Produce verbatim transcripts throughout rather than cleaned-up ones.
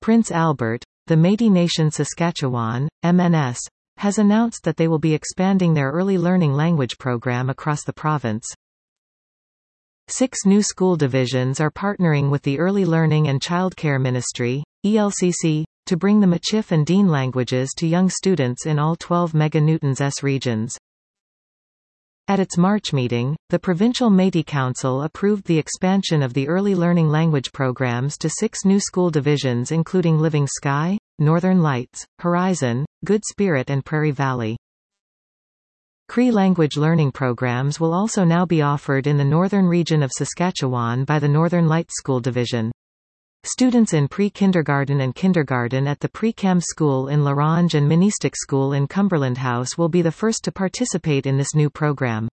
Prince Albert, the Métis Nation Saskatchewan, M N S, has announced that they will be expanding their early learning language program across the province. Six new school divisions are partnering with the Early Learning and Childcare Ministry, E L C C, to bring the Michif and Dean languages to young students in all twelve meganewtons S regions. At its March meeting, the Provincial Métis Council approved the expansion of the early learning language programs to six new school divisions including Living Sky, Northern Lights, Horizon, Good Spirit and Prairie Valley. Cree language learning programs will also now be offered in the northern region of Saskatchewan by the Northern Lights School Division. Students in pre-kindergarten and kindergarten at the Pre-Cam School in La Ronge and Ministic School in Cumberland House will be the first to participate in this new program.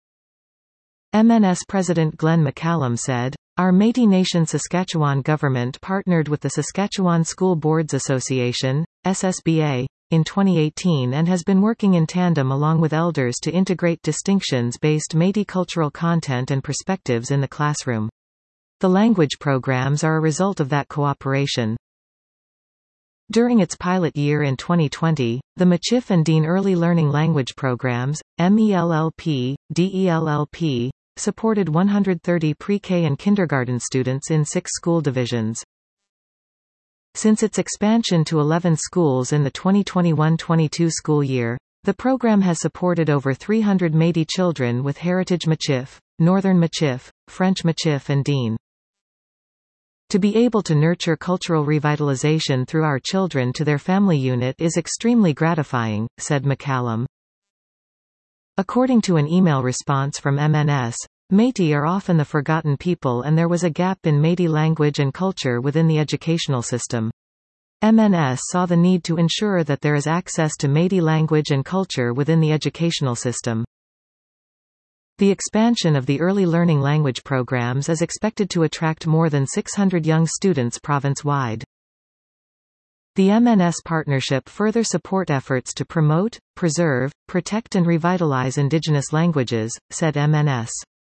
M N S President Glenn McCallum said, "Our Métis Nation Saskatchewan government partnered with the Saskatchewan School Boards Association, S S B A, in twenty eighteen and has been working in tandem along with elders to integrate distinctions-based Métis cultural content and perspectives in the classroom. The language programs are a result of that cooperation." During its pilot year in twenty twenty, the Michif and Dean Early Learning Language Programs, M E L L P, D E L L P, supported one hundred thirty pre-K and kindergarten students in six school divisions. Since its expansion to eleven schools in the twenty twenty-one twenty-two school year, the program has supported over three hundred Métis children with Heritage Michif, Northern Michif, French Michif and Dean. To be able to nurture cultural revitalization through our children to their family unit is extremely gratifying, said McCallum. According to an email response from M N S, Métis are often the forgotten people and there was a gap in Métis language and culture within the educational system. M N S saw the need to ensure that there is access to Métis language and culture within the educational system. The expansion of the early learning language programs is expected to attract more than six hundred young students province-wide. The M N S partnership further support efforts to promote, preserve, protect and revitalize Indigenous languages, said M N S.